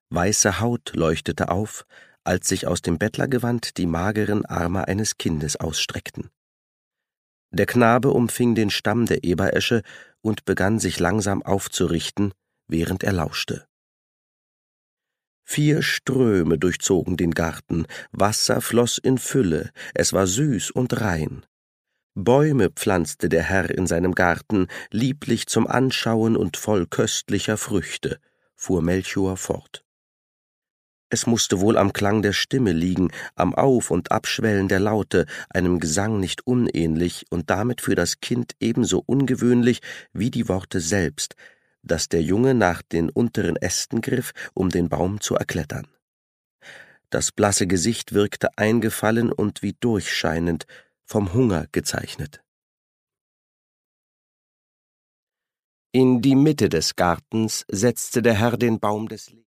Weiße Haut leuchtete auf, als sich aus dem Bettlergewand die mageren Arme eines Kindes ausstreckten. Der Knabe umfing den Stamm der Eberesche und begann sich langsam aufzurichten, während er lauschte. 4 Ströme durchzogen den Garten, Wasser floss in Fülle, es war süß und rein. Bäume pflanzte der Herr in seinem Garten, lieblich zum Anschauen und voll köstlicher Früchte, fuhr Melchior fort. Es mußte wohl am Klang der Stimme liegen, am Auf- und Abschwellen der Laute, einem Gesang nicht unähnlich und damit für das Kind ebenso ungewöhnlich wie die Worte selbst, dass der Junge nach den unteren Ästen griff, um den Baum zu erklettern. Das blasse Gesicht wirkte eingefallen und wie durchscheinend, vom Hunger gezeichnet. In die Mitte des Gartens setzte der Herr den Baum des Lebens.